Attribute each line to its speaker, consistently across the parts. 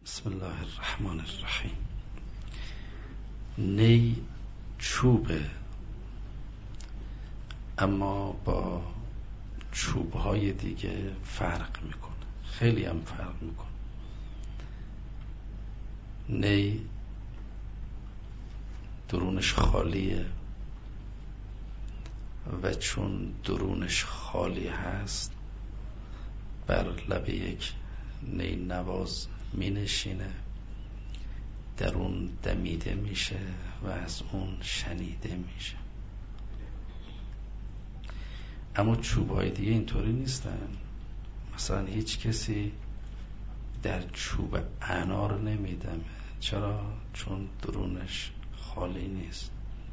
Speaker 1: بسم الله الرحمن الرحیم. نی چوبه، اما با چوبهای دیگه فرق میکنه، خیلی هم فرق میکنه. نی درونش خالیه و چون درونش خالی هست بر لب یک نی نواز می نشینه، در اون دمیده میشه و از اون شنیده میشه. اما چوبهای دیگه اینطوری نیستن. مثلا هیچ کسی در چوب انار نمیدمه. چرا؟ چون درونش خالی نیست.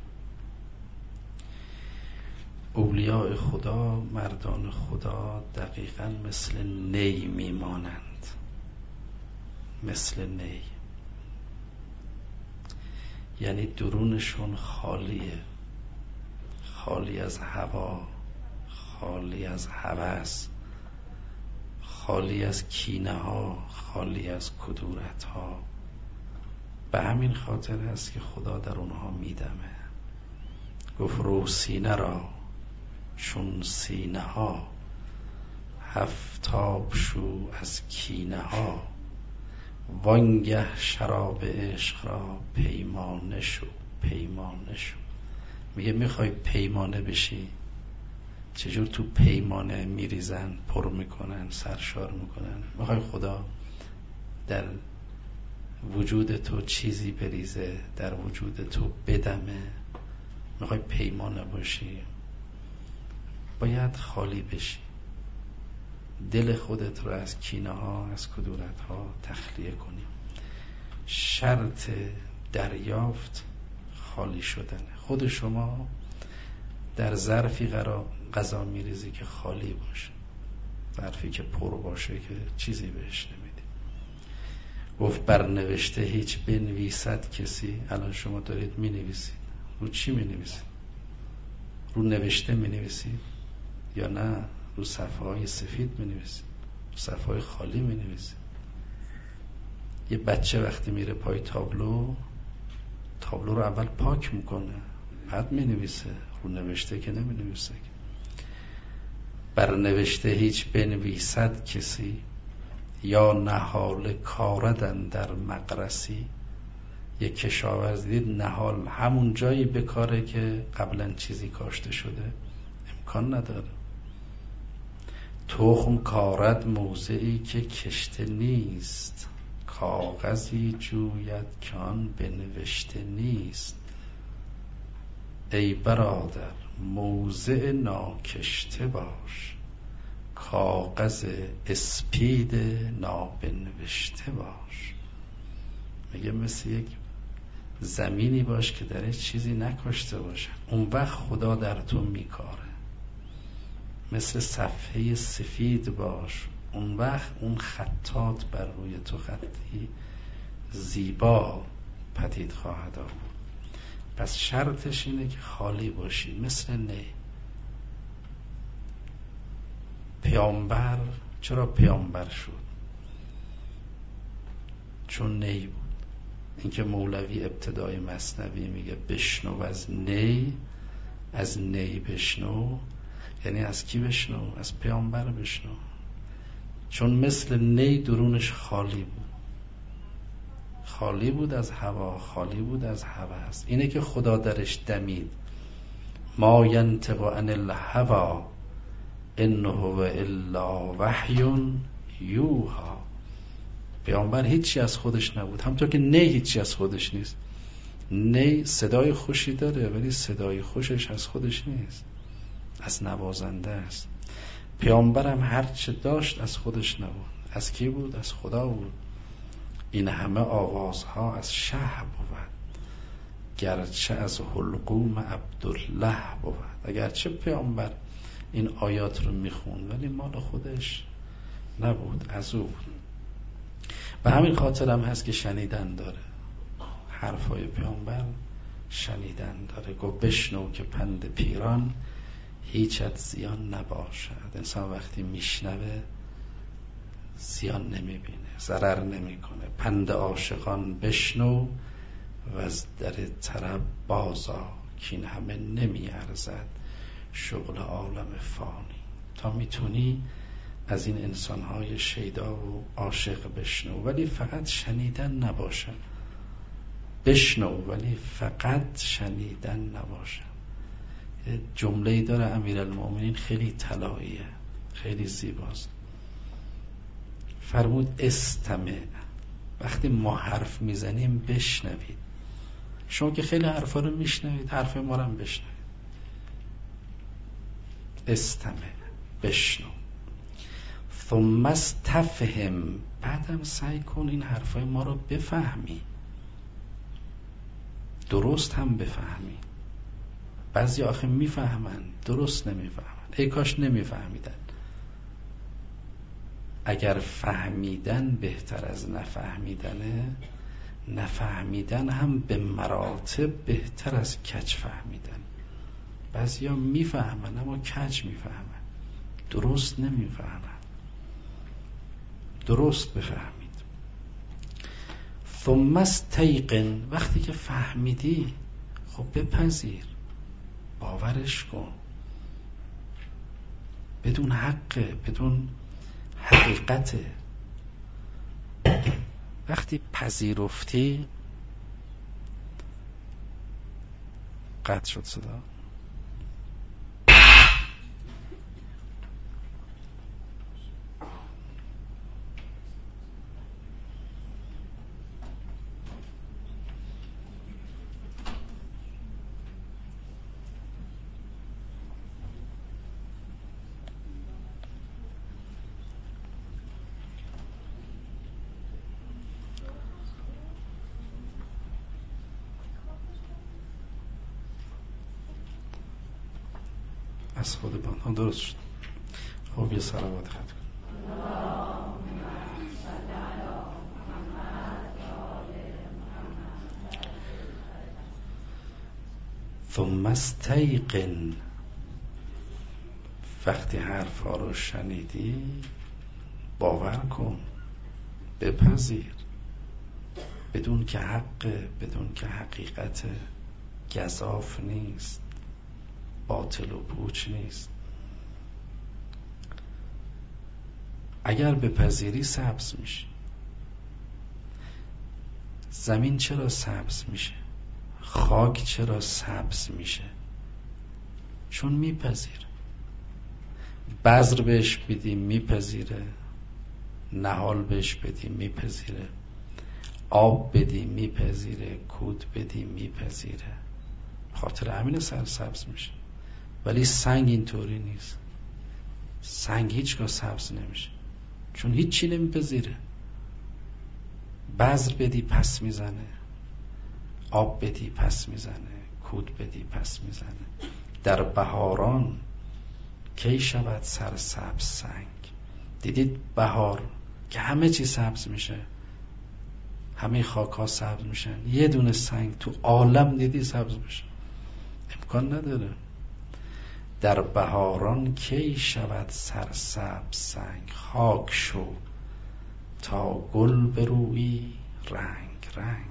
Speaker 1: اولیاء خدا، مردان خدا دقیقاً مثل نی میمانند، مثل نی. یعنی درونشون خالیه، خالی از هوا، خالی از هوس، خالی از کینه ها، خالی از کدورت ها. به همین خاطر است که خدا در اونها میدمه. گفت رو سینه را چون سینه ها، هفتاب شو از کینه ها. وانگه شراب عشق را پیمانه شو، پیمانه شو. میگه میخوای پیمانه بشی؟ چجور تو پیمانه میریزن، پر میکنن، سرشار میکنن. میخوای خدا در وجود تو چیزی بریزه، در وجود تو بدمه؟ میخوای پیمانه باشی؟ باید خالی بشی. دل خودت رو از کینه ها، از کدورت ها تخلیه کنی. شرط دریافت خالی شدنه. خود شما در ظرفی غذا میریزی که خالی باشه، ظرفی که پر باشه که چیزی بهش نمیدی. گفت برنوشته هیچ بنویسد کسی. الان شما دارید مینویسید، رو چی مینویسید؟ رو نوشته مینویسید یا نه رو صفحه های سفید مینویسید؟ رو صفحه های خالی مینویسید؟ یه بچه وقتی میره پای تابلو رو اول پاک میکنه، بعد مینویسه. رو نوشته که نمینویسه. بر نوشته هیچ بنویسد کسی، یا نهال کاردن در مقرسی. یک کشاورز دید نهال همون جایی بکاره که قبلا چیزی کاشته شده، امکان نداره. تخم کارد موضعی که کشته نیست، کاغذی جوید که آن بنوشته نیست. ای برادر موضع ناکشته باش، کاغذ اسپید نابنوشته باش. میگه مثل یک زمینی باش که درش چیزی نکاشته باشه، اون وقت خدا در تو میکاره. مثل صفحه سفید باش، اون وقت اون خطات بر روی تو خطی زیبا پدید خواهد آمد. پس شرطش اینه که خالی باشی، مثل نی. پیامبر چرا پیامبر شد؟ چون نی بود. اینکه مولوی ابتدای مثنوی میگه بشنو از نی، از نی بشنو، یعنی از کی بشنو؟ از پیامبر بشنو. چون مثل نی درونش خالی بود، خالی بود از هوا، خالی بود از هوس. اینه که خدا درش دمید. ما ینطق عن الهوی ان هو الا وحی یوحی. پیامبر هیچی از خودش نبود، همونطور که نی هیچی از خودش نیست. نی صدای خوشی داره ولی صدای خوشش از خودش نیست، از نوازنده است. پیامبرم هرچه داشت از خودش نبود. از کی بود؟ از خدا بود. این همه آوازها از شه بود، گرچه از حلقوم عبدالله بود. اگرچه پیامبر این آیات رو میخوند ولی مال خودش نبود، از او بود. به همین خاطر هم هست که شنیدن داره. حرفای پیامبر شنیدن داره. گفت بشنو که پند پیران هیچت زیان نباشد. انسان وقتی میشنوه زیان نمیبینه، ضرر نمیکنه. پند عاشقان بشنو و از در طرب بازا، که این همه نمیارزد شغل عالم فانی. تا میتونی از این انسانهای شیدا و عاشق بشنو، ولی فقط شنیدن نباشه. بشنو ولی فقط شنیدن نباشه. جمله‌ای داره امیرالمومنین خیلی طلاییه، خیلی زیباست. فرمود استمع، وقتی ما حرف میزنیم بشنوید. شما که خیلی حرفا رو میشنوید، حرف ما رو هم بشنوید. استمع، بشنو. ثم استفهم، بعدم سعی کن این حرفای ما رو بفهمی، درست هم بفهمی. بعضی آخه میفهمن درست نمیفهمن. ای کاش نمیفهمیدن. اگر فهمیدن بهتر از نفهمیدنه، نفهمیدن هم به مراتب بهتر از کج فهمیدن. بعضی ها میفهمن اما کج میفهمن، درست نمیفهمن. درست بفهمید. ثم استیقن، وقتی که فهمیدی خب بپذیر، باورش کن، بدون حقه، بدون حقیقته. وقتی پذیرفتی، قطع شد صدا. از خود بان درست شد. خب یه صلوات خط کن. ثم استیقن، وقتی حرفا رو شنیدی باور کن، بپذیر، بدون که حقه، بدون که حقیقته، گزاف نیست، باطل و پوچ نیست. اگر بپذیری سبز میشه. زمین چرا سبز میشه؟ خاک چرا سبز میشه؟ چون میپذیره. بذر بهش بدی میپذیره، نهال بهش بدی میپذیره، آب بدی میپذیره، کود بدی میپذیره. خاطر همین سبز میشه. ولی سنگ اینطوری نیست. سنگ هیچگاه سبز نمیشه، چون هیچی نمیپذیره. بذر بدی پس میزنه، آب بدی پس میزنه، کود بدی پس میزنه. در بهاران کی شود سر سبز سنگ؟ دیدید بهار که همه چی سبز میشه، همه خاک ها سبز میشن، یه دونه سنگ تو عالم دیدی سبز بشه؟ امکان نداره. در بهاران کی شود سر سبز سنگ؟ خاک شو تا گل برویی رنگ رنگ.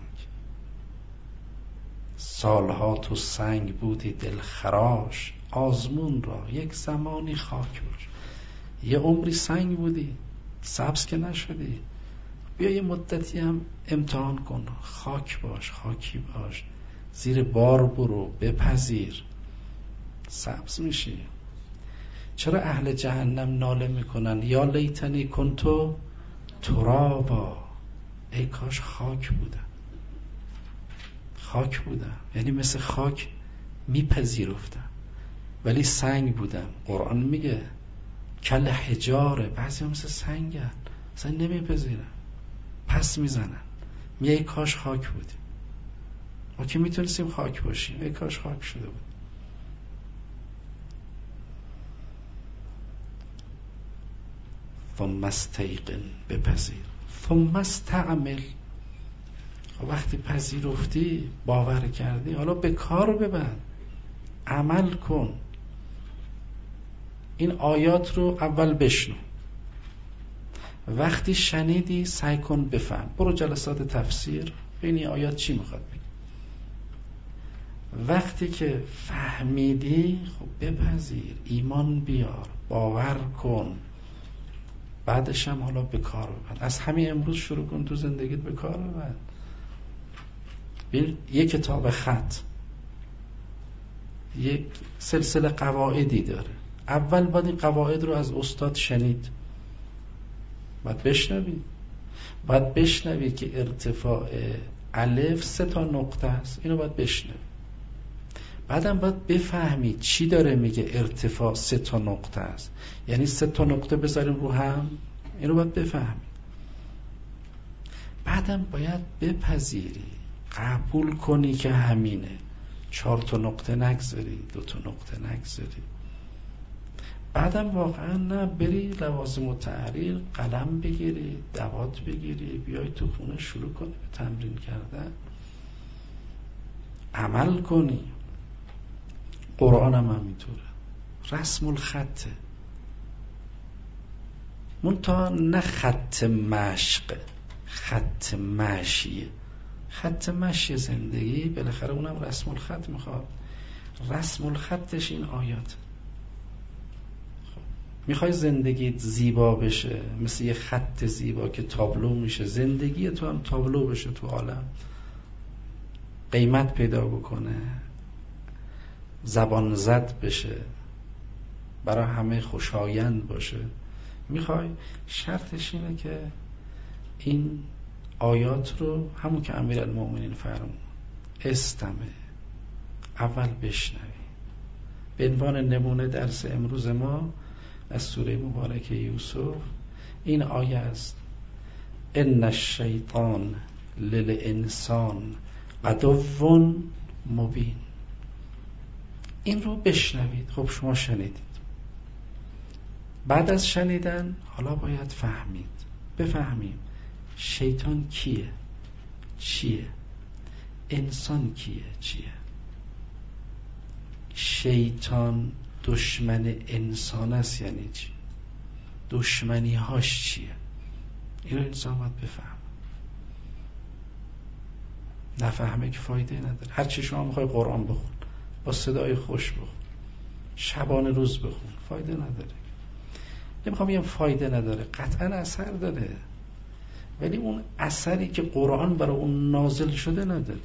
Speaker 1: سالها تو سنگ بودی دلخراش، آزمون را یک زمانی خاک باش. یه عمری سنگ بودی، سبز که نشدی. بیا یه مدتی هم امتحان کن، خاک باش، خاکی باش، زیر بار برو، بپذیر، سبز میشی. چرا اهل جهنم ناله میکنن یا لیتنی کنتو ترابا؟ ای کاش خاک بودم. خاک بودم یعنی مثل خاک میپذیرفتم، ولی سنگ بودم. قرآن میگه کل حجاره، بعضی هم مثل سنگن، مثلا نمیپذیرن، پس میزنن. میگه ای کاش خاک بودیم. ما که میتونستیم خاک باشیم، ای کاش خاک شده بود. ثم استیقن، بپذیر. ثم استعمل، وقتی پذیرفتی، باور کردی، حالا به کار ببند، عمل کن. این آیات رو اول بشنو، وقتی شنیدی سعی کن بفهم، برو جلسات تفسیر ببین این آیات چی میخواد بگه. وقتی که فهمیدی خب بپذیر، ایمان بیار، باور کن، بعدش هم حالا به کار ببند. از همین امروز شروع کن تو زندگیت به کار ببند. یک کتاب خط یک سلسله قواعدی داره. اول باید این قواعد رو از استاد شنید، باید بشنوی که ارتفاع الف 3 نقطه است، اینو باید بشنوی. بعدم باید بفهمی چی داره میگه ارتفاع 3 نقطه است، یعنی 3 نقطه بذاریم رو هم، اینو باید بفهمی. بعدم باید بپذیری، قبول کنی که همینه، 4 نقطه نگذاری، 2 نقطه نگذاری. بعدم واقعا نه بری لوازم التحریر قلم بگیری، دوات بگیری، بیای تو خونه شروع کنی به تمرین کردن، عمل کنی. قرآن هم همینطوره، رسم الخطه، منتها نه خط مشق، خط مشیه. خط مشی زندگی بالاخره اونم رسم الخط میخواد. رسم الخطش این آیات. میخوای زندگیت زیبا بشه، مثل یه خط زیبا که تابلو میشه، زندگی تو هم تابلو بشه، تو عالم قیمت پیدا بکنه، زبان زد بشه، برای همه خوشایند باشه. میخوای، شرطش اینه که این آیات رو همون که امیرالمومنین فرمود استمع، اول بشنوی. به عنوان نمونه درس امروز ما از سوره مبارکه یوسف این آیه است: ان الشیطان للانسان عدو مبین. این رو بشنوید. خب شما شنیدید، بعد از شنیدن حالا باید فهمید، بفهمیم شیطان کیه، چیه، انسان کیه، چیه. شیطان دشمن انسان است یعنی چی، دشمنی هاش چیه، این رو انسان باید بفهم. نفهمه که فایده نداره. هرچی شما میخوای قرآن بخون، با صدای خوش بخون، شبانه روز بخون، فایده نداره. نمیخوام بگم فایده نداره، قطعا اثر داره، ولی اون اثری که قرآن برای اون نازل شده نداره.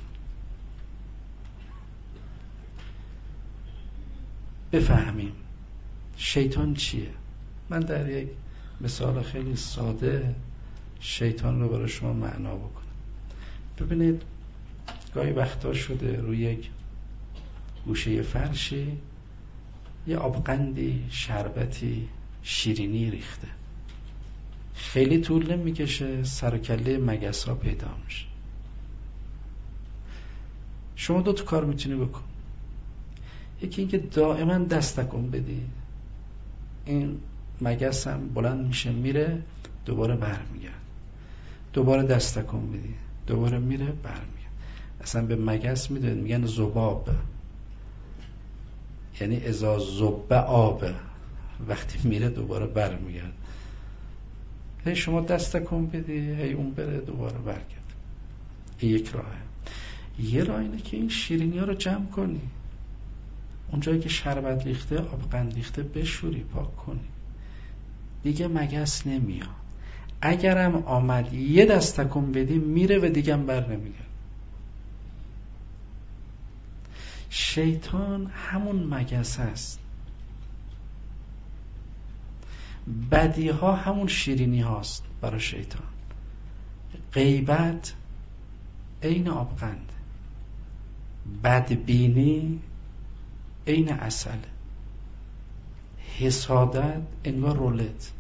Speaker 1: بفهمیم شیطان چیه. من در یک مثال خیلی ساده شیطان رو برای شما معنا بکنم. ببینید گاهی وقتا شده روی یک گوشه فرشی یه آبقندی، شربتی، شیرینی ریخته، خیلی طول نمیکشه سر و کله مگس ها پیدا میشه. شما 2 کار میتونی بکن. یکی اینکه دائما دست تکون بدی، این مگس هم بلند میشه میره، دوباره برمیگرد، دوباره دست تکون بدی، دوباره میره برمیگرد. اصلا به مگس میگن ذباب، یعنی اذا ذب آب، وقتی میره دوباره برمیگرد. هی شما دست تکون بدی، هی اون بره دوباره برگرد. این یک راهه. یه راه اینه که این شیرینی ها رو جمع کنی، اون جایی که شربت ریخته، آبقند ریخته، بشوری، پاک کنی، دیگه مگس نمیاد. اگرم آمد یه دست تکون بدی میره و دیگه هم بر نمیگرد. شیطان همون مگس است، بدی ها همون شیرینی هاست برای شیطان. غیبت عین آبقند، بدبینی عین عسل، حسادت انگار رولت.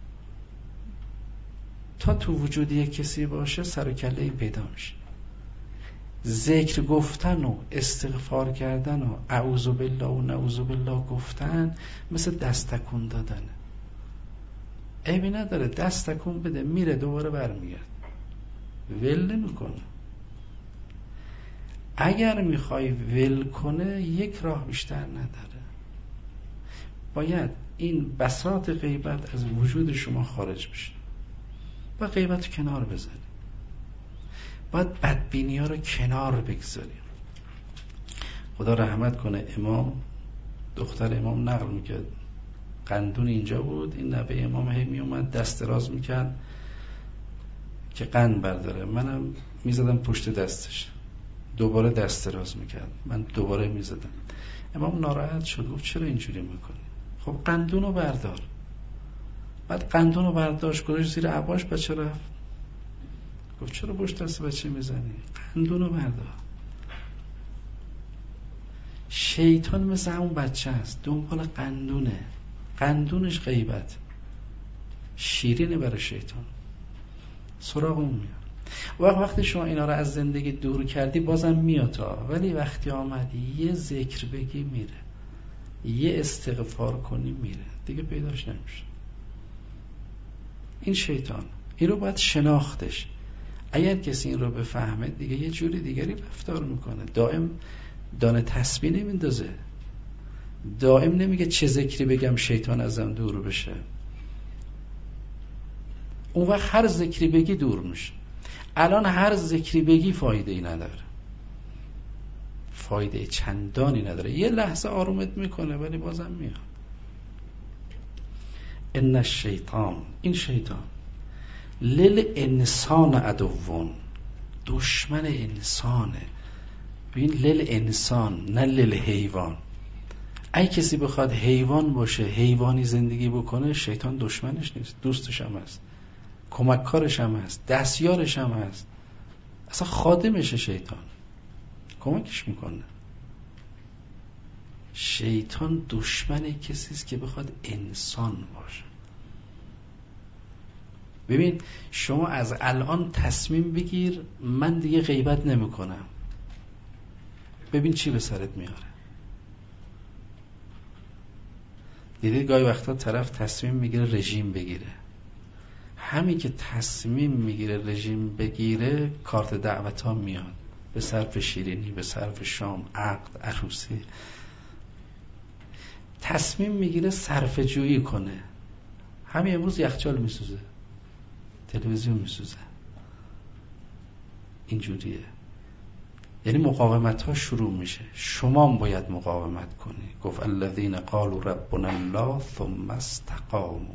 Speaker 1: تا تو وجود یک کسی باشه سر و کله پیدا میشه. ذکر گفتن و استغفار کردن و اعوذ بالله و نعوذ بالله گفتن مثل دست تکون دادنه. عیبی نداره، دست تکون بده، میره دوباره برمیگرد، ول نمیکنه. اگر میخوای ول کنه یک راه بیشتر نداره، باید این بساط غیبت از وجود شما خارج بشه. و غیبت رو کنار بذاریم، باید بدبینی ها رو کنار بگذاریم. خدا رحمت کنه، امام دختر امام نقل میکرد قندون اینجا بود، این نوه امام هی میومد دست دراز میکرد که قند برداره، منم میزدم پشت دستش، دوباره دست دراز میکرد، من دوباره میزدم. امام ناراحت شد، گفت چرا اینجوری میکنی؟ خب قندون رو بردار. بعد قندون رو برداشت گذاشت زیر عباش، بچه رفت. گفت چرا پشت دست بچه میزنی؟ قندون رو بردار. شیطان مثل همون بچه است، دنبال قندونه، قندونش غیبت، شیرینه برای شیطان، سراغ اون میاد. وقتی شما اینا رو از زندگی دور کردی بازم میاد ها، ولی وقتی آمدی یه ذکر بگی میره، یه استغفار کنی میره، دیگه پیداش نمیشه. این شیطان، این رو باید شناختش. اگر کسی این رو بفهمه دیگه یه جوری دیگری رفتار میکنه. دائم دانه تسبیح نمیندازه، دائم نمیگه چه ذکری بگم شیطان ازم دور بشه. اون وقت هر ذکری بگی دور میشه. الان هر ذکری بگی فایده ای نداره، فایده چندانی نداره، یه لحظه آرومت میکنه ولی بازم میاد. ان الشیطان، این شیطان للانسان عدوون، دشمن انسانه. ببین للانسان نه للحیوان. اگه کسی بخواد حیوان باشه، حیوانی زندگی بکنه، شیطان دشمنش نیست، دوستش هم هست، کمککارش هم هست، دستیارش هم هست، اصلا خادمشه. شیطان کمکش میکنه. شیطان دشمن کسی است که بخواد انسان باشه. ببین شما از الان تصمیم بگیر من دیگه غیبت نمیکنم، ببین چی به سرت میاره. دیدید گاهی وقتا طرف تصمیم میگیره رژیم بگیره، همین که تصمیم میگیره رژیم بگیره کارت دعوت ها میاد، به صرف شیرینی، به صرف شام، عقد، عروسی. تصمیم میگیره صرفه جویی کنه، همین امروز یخچال میسوزه، تلویزیون میسوزه، اینجوریه. یعنی مقاومت ها شروع میشه، شما هم باید مقاومت کنی. گفت الذین قالوا ربنا الله ثم استقاموا.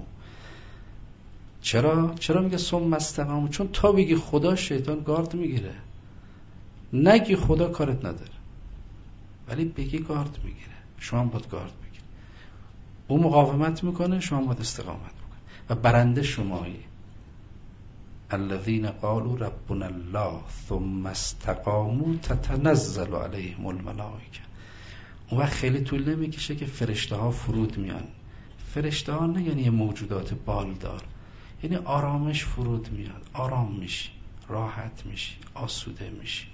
Speaker 1: چرا میگه ثم استقاموا؟ چون تا بگی خدا، شیطان گارد میگیره. نگی خدا کارت نداره، ولی بگی گارد میگیره، شما هم باید گارد بگیری. اون مقاومت میکنه، شما باید استقامت بکنی و برنده شمایی. الذين قالوا ربنا الله ثم استقاموا تتنزل عليهم الملائكه. اون وقت خیلی طول نمیکشه که فرشته ها فرود میان. فرشته ها نه یعنی موجودات بالدار، یعنی آرامش فرود میاد، آرام میشی، راحت میشی، آسوده میشی.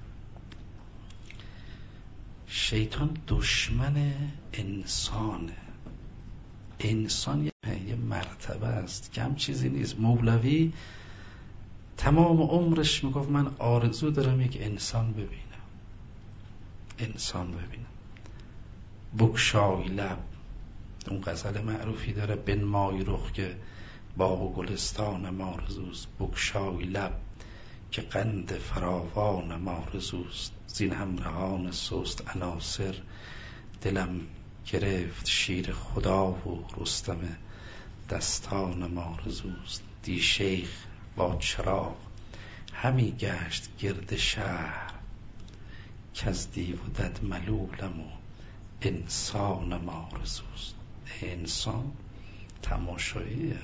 Speaker 1: شیطان دشمن انسانه. انسان یه مرتبه است، کم چیزی نیست. مولوی تمام عمرش میگفت من آرزو دارم یک انسان ببینم، انسان ببینم. بگشای لب، اون غزل معروفی داره، بنمای رخ که باغ و گلستان ما رزوست. بگشای لب که قند فراوان ما رزوست. زین همراهان سست عناصر دلم گرفت شیر خدا و رستم دستان ما رزوست. دی شیخ با چراغ همی گشت گرد شهر که از دیو و دد ملولم و انسان ما رزوست. انسان تماشاییه،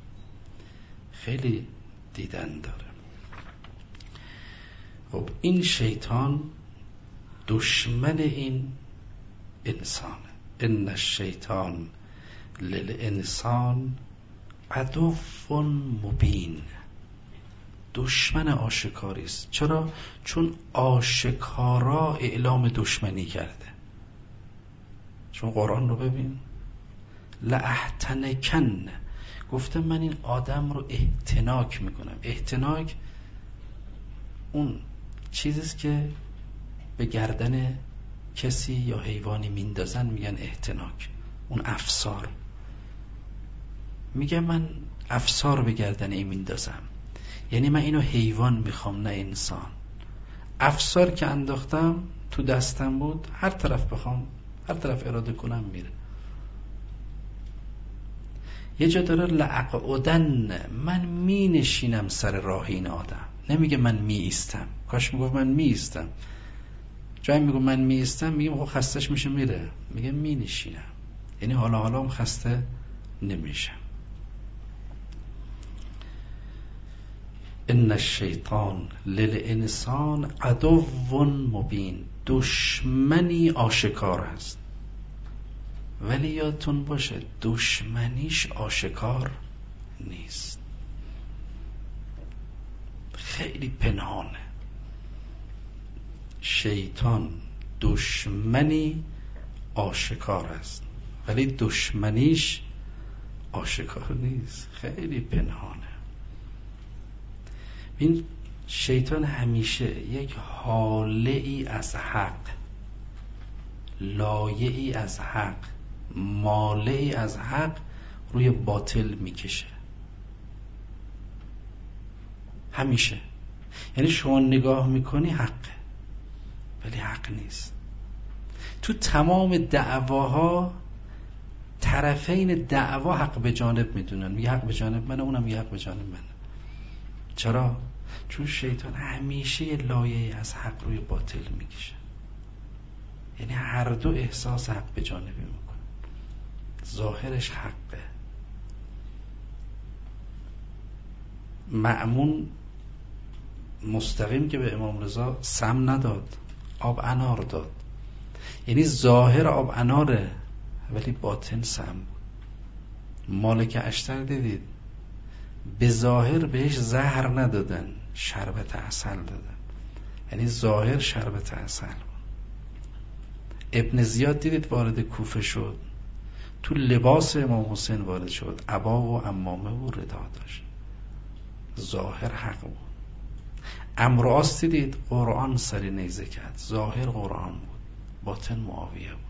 Speaker 1: خیلی دیدن داره. خب این شیطان دشمن این انسانه. ان الشیطان للانسان عدو مبین، دشمن آشکاری است. چرا؟ چون آشکارا اعلام دشمنی کرده. چون قرآن رو ببین، لأحتنکن، گفته من این آدم رو احتناک میکنم. احتناک اون چیزیست که به گردن کسی یا حیوانی میندازن، میگن احتناک. اون افسار، میگه من افسار به گردن این میندازم. یعنی من اینو حیوان میخوام نه انسان. افسار که انداختم تو دستم بود، هر طرف بخوام، هر طرف اراده کنم میره. یه جا داره لأقعدن، من می نشینم سر راه این آدم. نمیگه من می ایستم، کاش میگفت من می ایستم. جایی میگه من می ایستم میگه خب خستش میشه میره، میگه می نشینم، یعنی حالا هم خسته نمیشم. ان الشیطان للانسان عدو مبین، دشمنی آشکار است. ولی یادتون باشه دشمنیش آشکار نیست، خیلی پنهانه. شیطان دشمنی آشکار است ولی دشمنیش آشکار نیست، خیلی پنهانه. این شیطان همیشه یک حاله ای از حق، لایه ای از حق، ماله ای از حق روی باطل میکشه همیشه. یعنی شما نگاه میکنی حقه ولی حق نیست. تو تمام دعواها طرفین دعوا حق به جانب میدونن، میگه حق به جانب منه، اونم میگه حق به جانب منه. چرا؟ چون شیطان همیشه یه لایه از حق روی باطل میکشه، یعنی هر دو احساس حق به جانبی میکنه، ظاهرش حقه. مأمون مستقیم که به امام رضا سم نداد، آب انار داد، یعنی ظاهر آب اناره ولی باطن سم بود. مالک اشتر دیدید به ظاهر بهش زهر ندادن، شربت عسل دادن، یعنی ظاهر شربت عسل بود. ابن زیاد دیدید وارد کوفه شد، تو لباس امام حسین وارد شد، عبا و عمامه و ردا داشت، ظاهر حق بود. عمرو عاص دیدید قرآن سری نیزه کرد، ظاهر قرآن بود، باطن معاویه بود.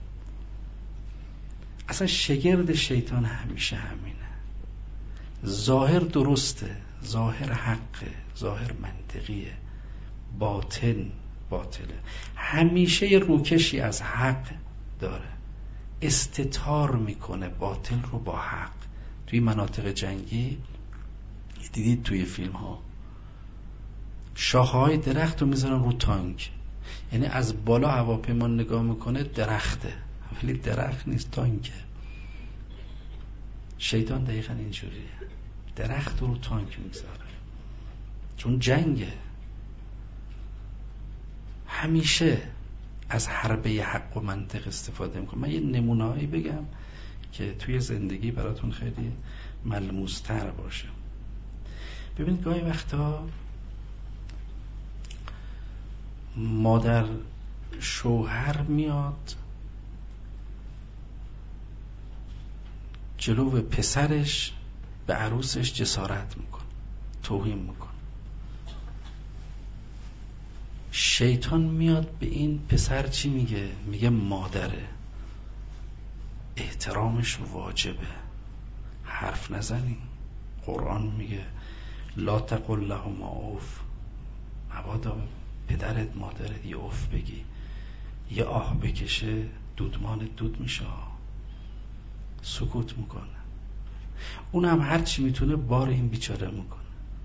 Speaker 1: اصلا شگرد شیطان همیشه همینه، ظاهر درسته، ظاهر حقه، ظاهر منطقیه، باطن باطله. همیشه یه روکشی از حق داره، استتار میکنه باطل رو با حق. توی مناطق جنگی دیدید توی فیلم ها شاخه‌های درخت رو میذارن رو تانک، یعنی از بالا هواپیما نگاه میکنه درخته ولی درخت نیست، تانکه. شیطان دقیقا اینجوریه، درخت رو تانک میذاره چون جنگه. همیشه از حربه حق و منطق استفاده میکنه. من یه نمونه‌ای بگم که توی زندگی براتون خیلی ملموس‌تر باشه. ببینید گاهی وقتا مادر شوهر میاد جلو پسرش به عروسش جسارت میکنه، توهین میکنه. شیطان میاد به این پسر چی میگه؟ میگه مادره، احترامش واجبه، حرف نزنی. قرآن میگه لا تقل لهما اوف، مبادا پدرت مادرت یه اوف بگی، یه آه بکشه دودمان دود میشه، سکوت میکنه. اونم هر چی میتونه بار این بیچاره میکنه.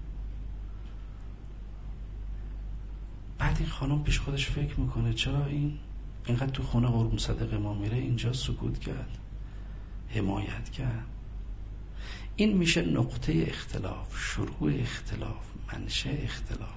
Speaker 1: بعد این خانم پیش خودش فکر میکنه چرا اینقدر تو خونه قربون صدقه ما میره، اینجا سکوت کرد، حمایت کرد. این میشه نقطه اختلاف، شروع اختلاف، منشأ اختلاف.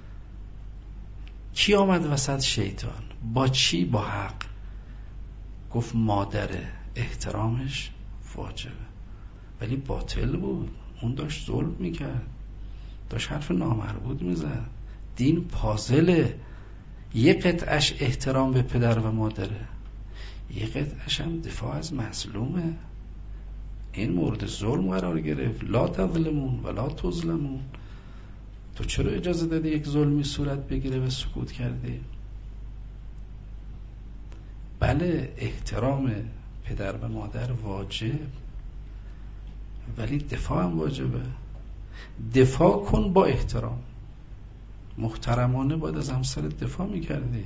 Speaker 1: کی آمد وسط؟ شیطان. با چی؟ با حق. گفت مادره، احترامش واجبه، ولی باطل بود. اون داشت ظلم میکرد، داشت حرف نامربوط میزد. دین پازله، یه قطعش احترام به پدر و مادره، یه قطعش هم دفاع از مظلومه. این مورد ظلم قرار گرفت، لا تظلمون ولا تظلمون. تو چرا اجازه دادی یک ظلمی صورت بگیره و سکوت کردی؟ بله احترام پدر و مادر واجب، ولی دفاع هم واجبه. دفاع کن با احترام. محترمانه باید از همسرت دفاع میکردی.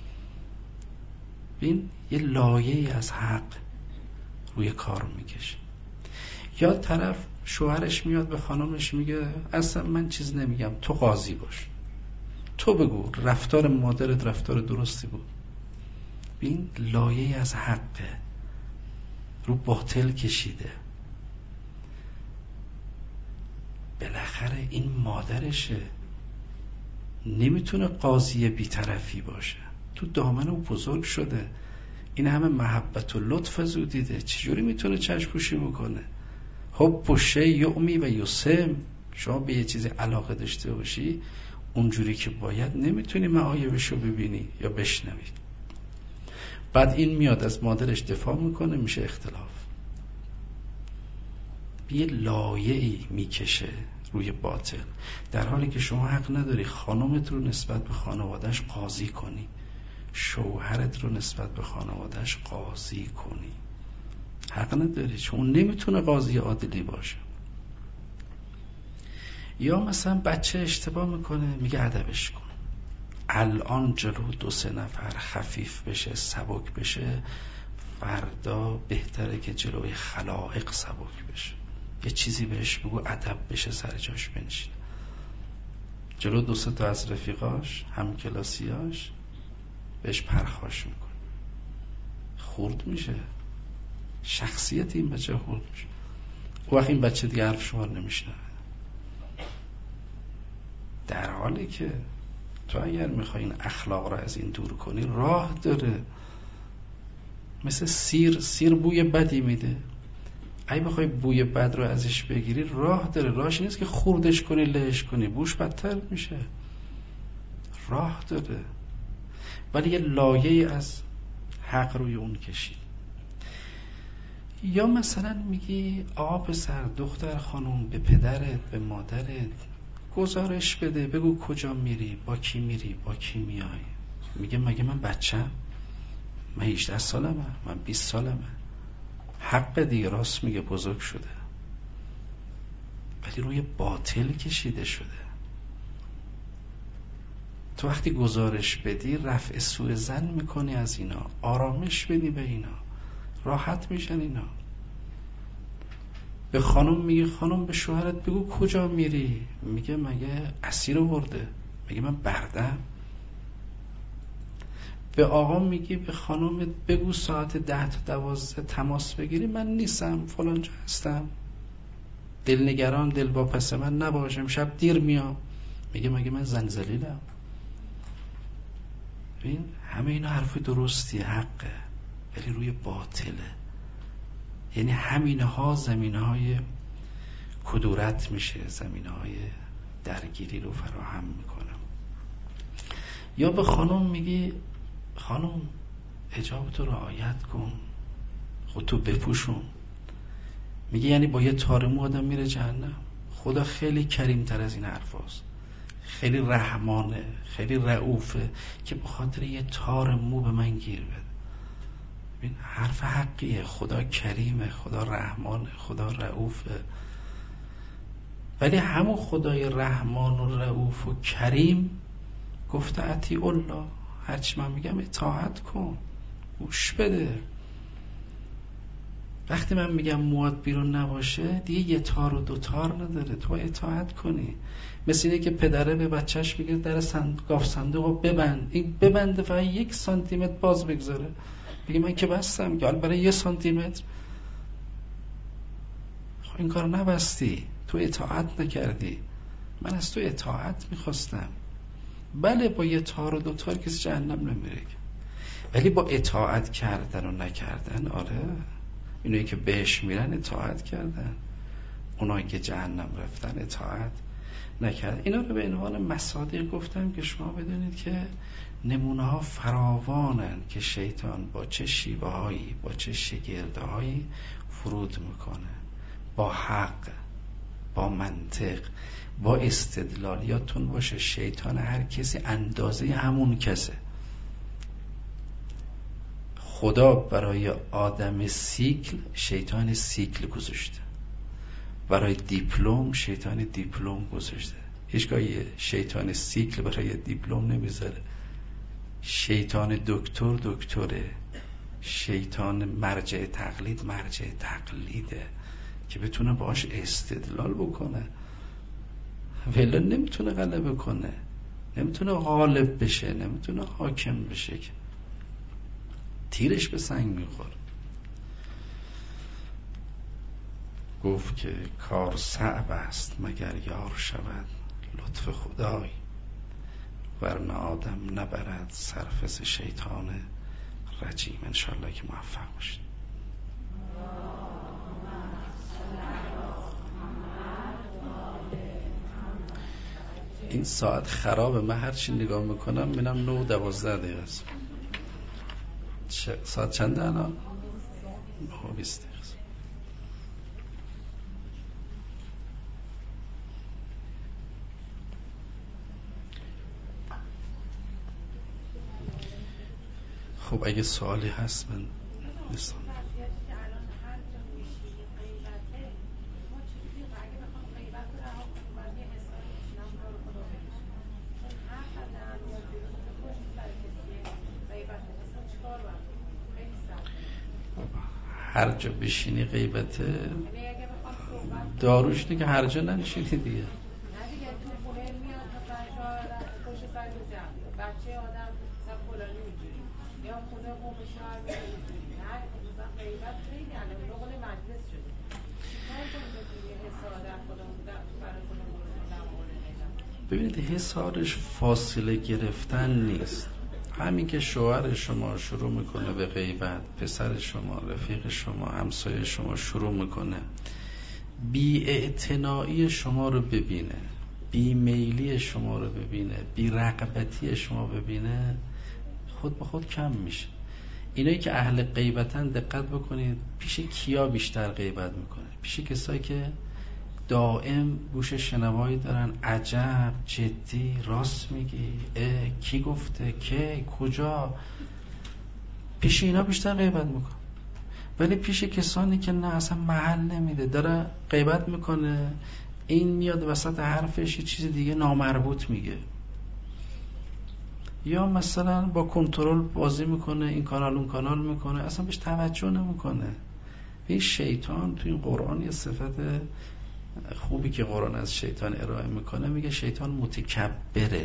Speaker 1: ببین یه لایه‌ای از حق روی کار میکشه. یا طرف شوهرش میاد به خانمش میگه اصلا من چیز نمیگم، تو قاضی باش، تو بگو رفتار مادرت رفتار درستی بود. ببین لایه‌ای از حقه رو باطل کشیده. بالاخره این مادرشه، نمیتونه قاضی بی‌طرفی باشه. تو دامن او بزرگ شده، این همه محبت و لطف از او دیده، چجوری میتونه چشم پوشی بکنه؟ حب و شیء و یسم. شما به یه چیزی علاقه داشته باشی اونجوری که باید نمیتونی معایبشو ببینی یا بشنوی. بعد این میاد از مادرش دفاع میکنه، میشه اختلاف. یه لایه‌ای میکشه روی باطل، در حالی که شما حق نداری خانمت رو نسبت به خانوادهش قاضی کنی، شوهرت رو نسبت به خانوادهش قاضی کنی. حق نداری، چون نمیتونه قاضی عادلی باشه. یا مثلا بچه اشتباه میکنه، میگه ادبش کن. الان جلو 2-3 نفر خفیف بشه، سبک بشه، فردا بهتره که جلوی خلائق سبک بشه. یه چیزی بهش بگو ادب بشه، سر جاش بنشینه. جلو 2-3 تا از رفیقاش، همکلاسیاش بهش پرخاش میکنه، خورد میشه، شخصیت این بچه خورد میشه. او وقت این بچه دیگه حرف شما نمیشنوه. در حالی که تو اگر میخوای این اخلاق رو از این دور کنی راه داره. مثل سیر بوی بدی میده، اگه بخوای بوی بد رو ازش بگیری راه داره. راهش نیست که خوردش کنی لهش کنی، بوش بدتر میشه. راه داره، ولی یه لایه‌ای از حق روی اون کشید. یا مثلا میگی آقا پسر، دختر خانم، به پدرت به مادرت گزارش بده، بگو کجا میری، با کی میری، با کی میای. میگه مگه من بچم؟ من 18 سالمه، من 20 سالمه. حق دیگه، راست میگه، بزرگ شده، ولی روی باطل کشیده شده. تو وقتی گزارش بدی رفع سوء ظن میکنی از اینا، آرامش بدی به اینا، راحت میشن اینا. به خانم میگه خانم به شوهرت بگو کجا میری، میگه مگه اسیر آورده، میگه من بردم. به آقا میگی به خانم بگو ساعت 10 تا 12 تماس بگیری، من نیستم، فلان جا هستم، دلنگران دل واپس من نباشم، شب دیر میام، میگه مگه من زنجلیلم. ببین همه اینا حرف درستی، حقه، ولی روی باطله. یعنی همینها زمینهای کدورت میشه، زمینهای درگیری رو فراهم میکنم. یا به خانم میگی خانم حجابتو رعایت کن، خودتو بپوشون. میگه یعنی با یه تار مو آدم میره جهنم؟ خدا خیلی کریم تر از این حرف هست، خیلی رحمانه، خیلی رئوفه که به خاطر یه تار مو به من گیر بده. این حرف حقیه، خدا کریمه، خدا رحمانه، خدا رئوفه. ولی همون خدای رحمان و رئوف و کریم گفته اطیع الله، هرچی من میگم اطاعت کن، گوش بده. وقتی من میگم مواد بیرون نباشه دیگه یه تار و 2 تار نداره، تو اطاعت کنی. مثل اینه که پدره به بچهش میگه در گاف صندوق رو ببند، این ببنده فقط 1 سانتیمتر باز بگذاره، بگه من که بستم، که برای 1 سانتیمتر. خب این کار نبستی، تو اطاعت نکردی. من از تو اطاعت میخواستم. بله با یه تار و 2 تار کسی جهنم نمیره، ولی با اطاعت کردن و نکردن، آره، اینایی که بهش میرن اطاعت کردن، اونایی که جهنم رفتن اطاعت نکردن. اینا رو به عنوان مصادیق گفتم که شما بدونید که نمونه ها فراوانن که شیطان با چه شیوه هایی، با چه شگرده هایی فرود میکنه. با حق، با منطق، با استدلال. یادتون باشه شیطان هر کسی اندازه همون کسه. خدا برای آدم سیکل، شیطان سیکل گذاشته. برای دیپلم شیطان دیپلم گذاشته. هیچگاه شیطان سیکل برای دیپلم نمیذاره. شیطان دکتر دکتره، شیطان مرجع تقلید مرجع تقلیده که بتونه باش استدلال بکنه، ولی نمیتونه غلبه کنه، نمیتونه غالب بشه، نمیتونه حاکم بشه، که تیرش به سنگ میخوره. گفت که کار صعب است مگر یار شود لطف خدای، ورنه آدم نبرد سرفس شیطان رجیم. انشالله که موفق باشید. این ساعت خرابه، من هرچی نگاه میکنم میبینم 9:12 دقیقه است. ساعت چنده الان؟ 9:20 دقیقه است. خب اگه سوالی هست من نیستم. هر جا بشینی غیبته، داروش دیگه هر جا ننشینی دیگه.
Speaker 2: بچه آدم مثلا فلانی میجوری یا خونه قوم شهر میجوری، نه مثلا غیبت خیلی الان به قول مجلس شده. چیکار کنیم بتونیم حسادت خودمون برای خودمون در مورد غیبت؟
Speaker 1: ببینید حسادش فاصله گرفتن نیست. همین که شوهر شما شروع میکنه به غیبت، پسر شما، رفیق شما، همسایه شما شروع میکنه بی‌اعتنایی شما رو ببینه، بی‌میلی شما رو ببینه، بی‌رغبتی شما ببینه، خود به خود کم میشه. اینایی که اهل غیبتن دقت بکنید پیش کیا بیشتر غیبت میکنه؟ پیش کسایی که دائم گوش شنوایی دارن، عجب، جدی، راست میگی، کی گفته، که کجا، پیش اینا بیشتر غیبت میکنه. ولی پیش کسانی که نه اصلا محل نمیده، داره غیبت میکنه، این میاد وسط حرفش یه چیز دیگه نامربوط میگه، یا مثلا با کنترل بازی میکنه، این کانال اون کانال میکنه، اصلا بهش توجه نمیکنه. این شیطان تو این قرآن یه صفت خوبی که قرآن از شیطان ارائه میکنه، میگه شیطان متکبره.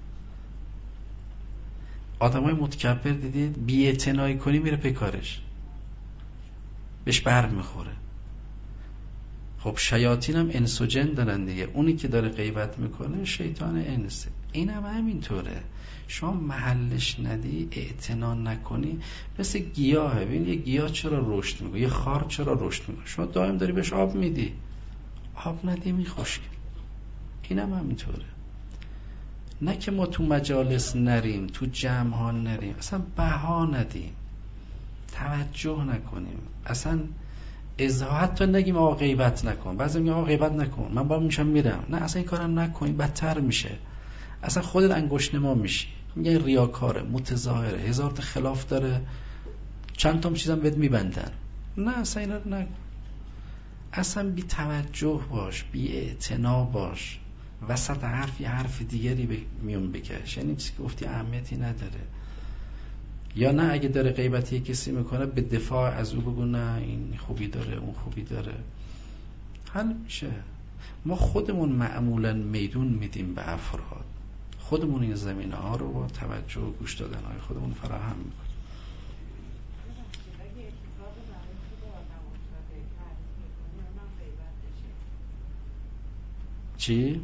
Speaker 1: آدمای متکبر دیدید بی‌اعتنایی کنی میره پی کارش، بهش بر میخوره. خب شیاطین هم انس و جن دارن دیگه، اونی که داره غیبت میکنه شیطان انسه. این هم همینطوره، شما محلش ندی، اعتنا نکنی، مثل گیاهه. ببین یه گیاه چرا رشد میکنه، یه خار چرا رشد میکنه؟ شما دائم داری بهش آب میدی، آب ندی میخشک. این هم همینطوره. نه که ما تو مجالس نریم، تو جمع ها نریم، اصلا بها ندیم، توجه نکنیم، اصلا حتی نگیم آقا غیبت نکن. بعضی میگن آقا غیبت نکن، من باید میشم میرم. نه اصلا این کارم نکنی، بدتر میشه، اصلا خودت انگشت نما میشی. میگن ریاکاره، متظاهره، هزار تا خلاف داره، چند تا چیزم بهت میبندن. نه اصلا اینا رو نکن. اصلا بی توجه باش، بی اعتنا باش، وسط حرف یه حرف دیگری میون بکش، یعنی چیزی که گفتی اهمیتی نداره. یا نه اگه داره غیبتی کسی میکنه به دفاع از او بگو نه این خوبی داره اون خوبی داره، حل میشه. ما خودمون معمولا میدون میدیم به افراد، خودمون این زمینه ها رو با توجه و گوش دادن های خودمون فراهم میکنیم. چی؟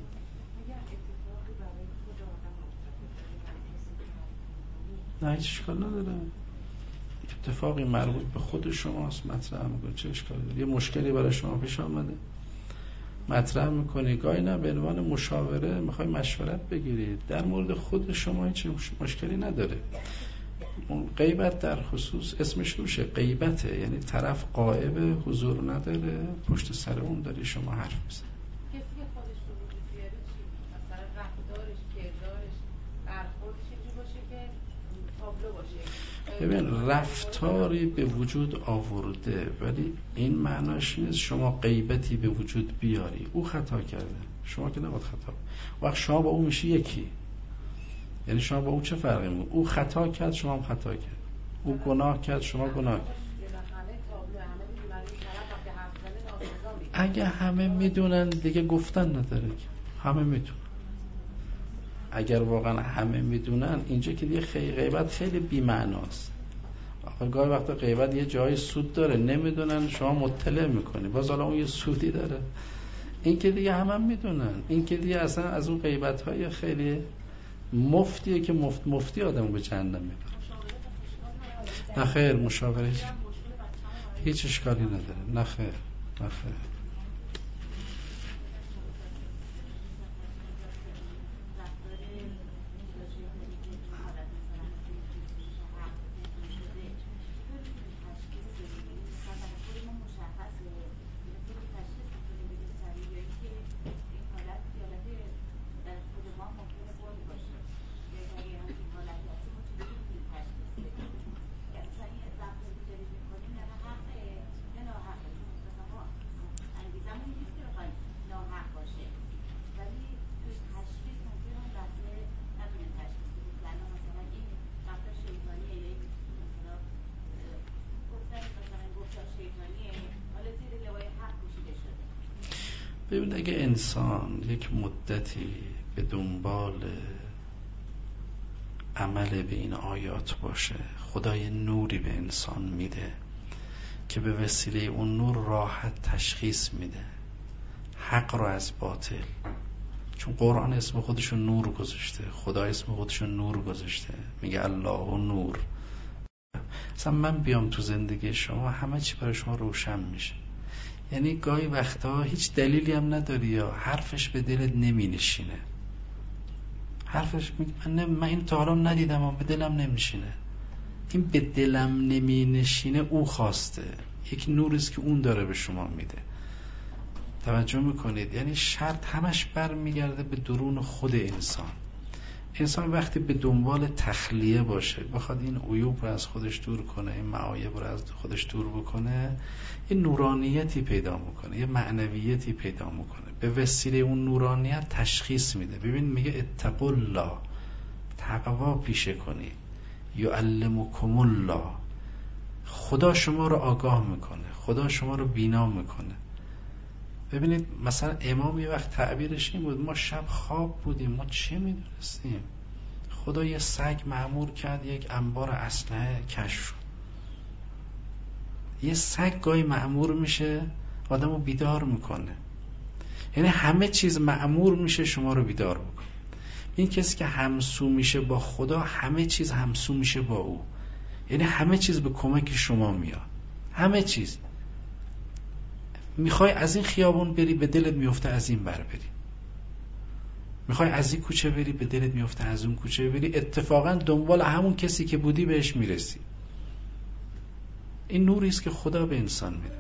Speaker 1: نه هیچ اشکال نداره، اتفاقی مربوط به خود شماست مطرح میکنی، چه اشکالی داره؟ یه مشکلی برای شما پیش آمده مطرح میکنی، گاهی نه به عنوان مشاوره میخوای مشورت بگیرید، در مورد خود شما هیچ مشکلی نداره. غیبت در خصوص اسمش روشه، غیبته، یعنی طرف غائب، حضور نداره، پشت سر اون داری شما حرف میزنی.
Speaker 2: کسی که خودش رو وجود بیاره چی؟ مثلا رفتارش، کردارش، برخوردش اینجوری باشه که تابلو باشه.
Speaker 1: ببین رفتاری به وجود آورده ولی این معناش نیست شما غیبتی به وجود بیاری. او خطا کرده، شما که نباید خطا. وقت شما با او میشه یکی، یعنی شما با او چه فرقی میکنه؟ او خطا کرد، شما هم خطا کرد. او گناه کرد، شما گناه کرد. اگه همه میدونن دیگه گفتن نداره که همه میدونن. اگر واقعا همه میدونن اینجا که دیگه غیبت خیلی بی‌معناست. آخه گاهی وقتا غیبت یه جای سود داره، نمیدونن شما مطلع میکنی، باز حالا اون یه سودی داره. این که دیگه همه میدونن، این که دیگه اصلا از اون غیبت‌های خیلی مفتیه که مفتی آدمو به جهنم میبره. نه خیر، مشاوره هیچ اشکالی نداره. نه خیر، نه خیر. ببین اگه انسان یک مدتی به دنبال عمل به این آیات باشه، خدای نوری به انسان میده که به وسیله اون نور راحت تشخیص میده حق رو از باطل. چون قرآن اسم خودشو نور گذاشته، خدا اسم خودشو نور گذاشته، میگه الله و نور. اصلا من بیام تو زندگی شما همه چی برای شما روشن میشه. یعنی گاهی وقتا هیچ دلیلی هم نداری یا حرفش به دلت نمی نشینه، حرفش میگه من این تا حالا ندیدم و به دلم نمیشینه. این به دلم نمی نشینه او خواسته، یک نوریست که اون داره به شما میده. توجه میکنید؟ یعنی شرط همش برمیگرده به درون خود انسان. انسان وقتی به دنبال تخلیه باشه، بخواد این عیوب رو از خودش دور کنه، این معایب رو از خودش دور بکنه، یه نورانیتی پیدا میکنه، یه معنویتی پیدا میکنه. به وسیله اون نورانیت تشخیص میده. ببین میگه اتقوا الله، تقوا پیشه کنید، یعلمکم الله. خدا شما رو آگاه میکنه، خدا شما رو بینا میکنه. ببینید مثلا امام یه وقت تعبیرش این بود، ما شب خواب بودیم، ما چه میدونستیم؟ خدا یه سگ مأمور کرد یک انبار اسلحه کشف شد. یه سگ گاهی مأمور میشه آدمو بیدار میکنه. یعنی همه چیز مأمور میشه شما رو بیدار میکنه. این کسی که همسو میشه با خدا، همه چیز همسو میشه با او. یعنی همه چیز به کمک شما میاد، همه چیز. میخوای از این خیابون بری، به دلت میفته از این بر بری. میخوای از این کوچه بری، به دلت میفته از اون کوچه بری. اتفاقا دنبال همون کسی که بودی بهش میرسی. این نوری است که خدا به انسان میده.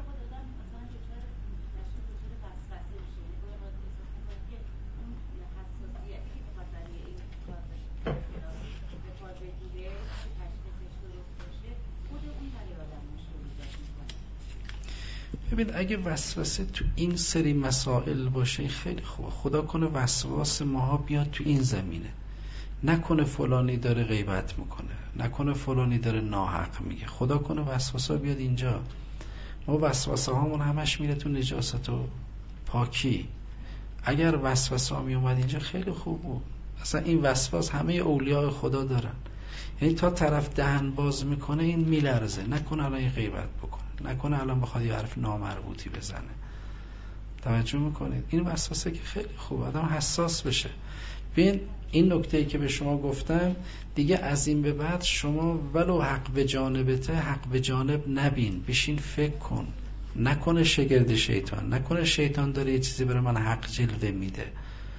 Speaker 1: ببین اگه وسوسه تو این سری مسائل باشه خیلی خوبه. خدا کنه وسواس ماها بیاد تو این زمینه، نکنه فلانی داره غیبت میکنه، نکنه فلانی داره ناحق میگه. خدا کنه وسوسه بیاد اینجا. ما وسوسه هامون همش میره تو نجاست و پاکی. اگر وسوسه ها میومد اینجا خیلی خوب بود. اصلا این وسواس همه اولیاء خدا دارن. یعنی تا طرف دهن باز میکنه این میلرزه، نکنه الان این غیبت بکنه، نکنه الان بخواد یه حرف نامربوطی بزنه. توجه میکنید؟ این وسوسه که خیلی خوب آدم حساس بشه. ببین این نکته‌ای که به شما گفتم دیگه از این به بعد شما ولو حق به جانبته، حق به جانب نبین، بشین فکر کن. نکنه شگرد شیطان، نکنه شیطان داره یه چیزی برای من حق جلوه میده.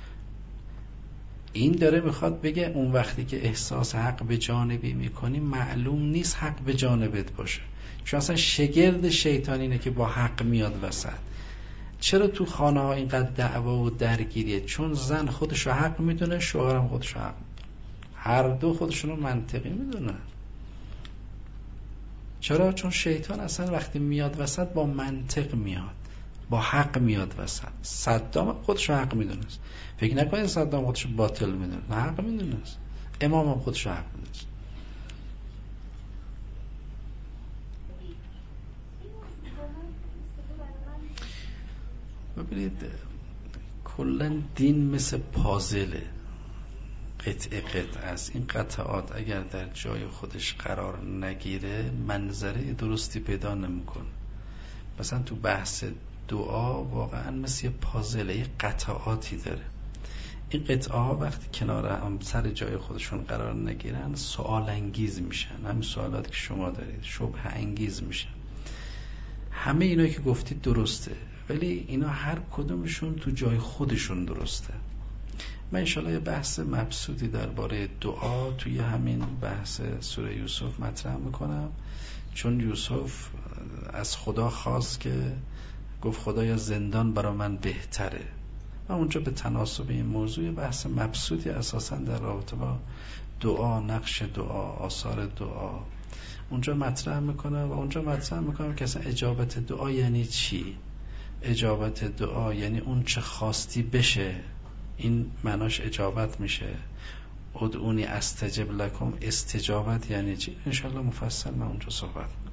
Speaker 1: این داره میخواد بگه اون وقتی که احساس حق به جانبی میکنی معلوم نیست حق به جانبت باشه، چون اصلا شگرد شیطان اینه که با حق میاد وسط. چرا تو خانه ها اینقدر دعوا و درگیریه؟ چون زن خودشو حق میدونه، شوهرم خودشو هر دو خودشونو منطقی میدونن. چرا؟ چون شیطان اصلا وقتی میاد وسط با منطق میاد، با حق میاد وسط. صدام خودشو حق میدونست، فکر نکنید صدام خودشو باطل میدونست، نه حق میدونست. امام هم خودشو حق میدونست. ببینید کلا دین مثل پازله، قطعه قطعه است. این قطعات اگر در جای خودش قرار نگیره منظره درستی پیدا نمیکنه. مثلا تو بحث دعا واقعا مثل پازله، قطعاتی داره. این قطعه ها وقتی کنار هم سر جای خودشون قرار نگیرن سوال انگیز میشن. همین سوالات که شما دارید شبهه انگیز میشن. همه اینا که گفتید درسته، ولی اینا هر کدومشون تو جای خودشون درسته. من انشالله یه بحث مبسوطی درباره دعا توی همین بحث سوره یوسف مطرح میکنم، چون یوسف از خدا خواست که گفت خدایا زندان برای من بهتره. و اونجا به تناسب این موضوع بحث مبسوطی اساسا در رابطه با دعا، نقش دعا، آثار دعا اونجا مطرح میکنه. و اونجا مطرح میکنه که اصلا اجابت دعا یعنی چی. اجابت دعا یعنی اون چه خواستی بشه، این معناش اجابت میشه. ادعونی استجب لکم، استجابت یعنی چی؟ انشالله مفصل من اونجا صحبت